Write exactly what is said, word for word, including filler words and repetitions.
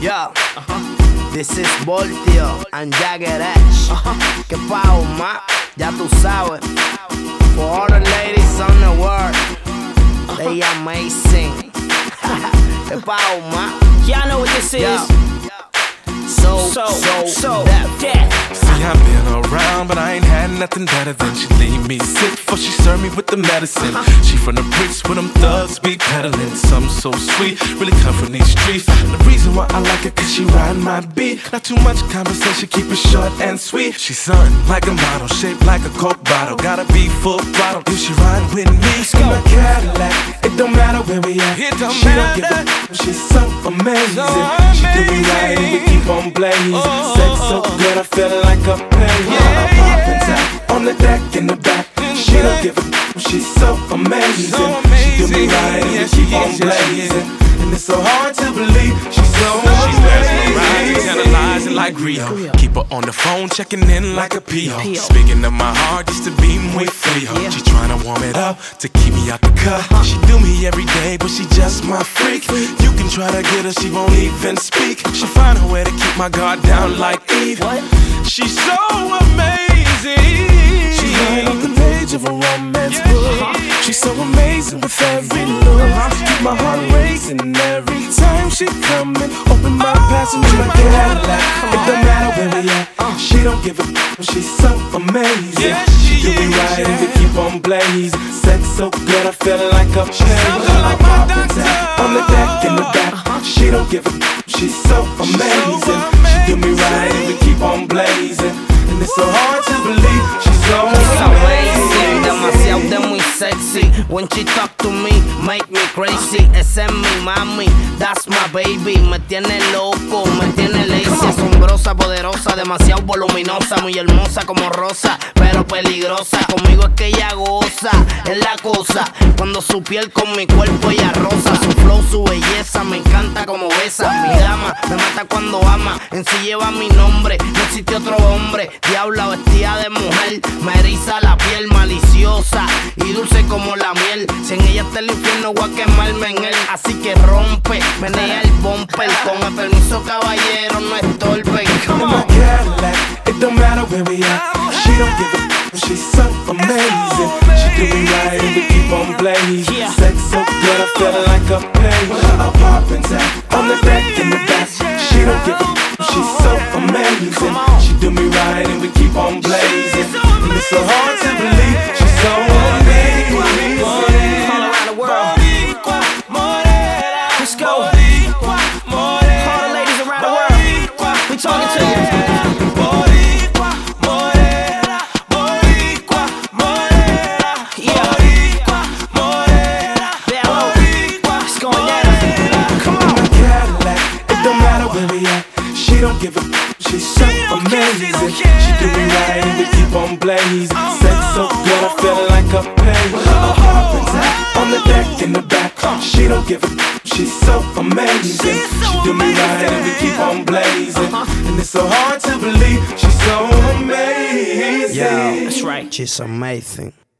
Yo, uh-huh. This is Voltio and Jagger Edge. Uh-huh. Que pao, ma, ya tú sabes. For all the ladies on the world, uh-huh. They amazing. Que pao, ma. Y'all know what this is. Yo. So, so, so, so, that. See, I've been around, but I ain't had nothing better than she leave me sick before she served me with the medicine. Uh-huh. She from the bricks where them thugs be peddling. Something so sweet, really come from these streets. The reason why I like her, cause she ride my beat. Not too much conversation, keep it short and sweet. She's something like a model, shaped like a Coke bottle. Gotta be full throttle if she ride with me. In my Cadillac, it don't matter where we at. It don't she matter. Don't give a she's so amazing. So amazing. She do me right and we keep on blazing. Oh, sex so good, I feel like a play. Yeah, yeah, yeah. On the deck in the back, she don't give a she's so amazing. So amazing. She do me right and we keep on blazing. And it's so hard to believe she's so amazing. She's mesmerizing, analyzing like Rio. Keep her on the phone, checking in like a P O. Speaking of my heart, just to be muy frio. She tryna warm it up to keep me out the cut. She do me every day, but she just my freak. You can try to get her, she won't even speak. She find a way to keep my guard down like Eve. She's so amazing. She's right off the page of a romance book. She's so amazing with every look. Keep my heart racing every time she come in. Open my passenger like a Cadillac. It don't matter where we at. She don't give a she's so amazing. She do me right and we keep on blazing. Sex so good I feel like a play. I'm popping tap on the deck in the back. She don't give a she's so amazing. She do me right and we keep on blazing. And it's so hard to believe she's so amazing. Demasiado de muy sexy. When she talk to me, make me crazy. Esa es mi mami, that's my baby. Me tiene loco, me tiene lazy. Asombrosa, poderosa, demasiado voluminosa. Muy hermosa como rosa, pero peligrosa. Conmigo es que ella goza, es la cosa. Cuando su piel con mi cuerpo ella rosa. Su flow, su belleza, me encanta como besa. Mi dama, me mata cuando ama. En sí lleva mi nombre, no existe otro hombre. Diabla vestida de mujer, me eriza la piel, maliciosa y dulce como la miel. Si en ella está el infierno, voy a quemarme en él. Así que rompe, menea el bumper. Con el permiso, caballero, no estorben. In my Cadillac, it don't matter where we at. She don't give a she's so amazing. She do me right and we keep on blazing. Sex so good, I feel like a play. I'm popping tap on the deck in the back. She don't give a she's so amazing. She do me right and we keep on blazing. And it's so hard to believe she's so amazing. All around the world. Let's go. All the ladies around the world, we talking to you. She don't give a she's so amazing. She do me right and we keep on blazing. Sex so good I feel like a play. I'm popping tap on the deck in the back. She don't give a she's so amazing. She do me right and we keep on blazing. And it's so hard to believe she's so amazing. Yeah, that's right. She's amazing.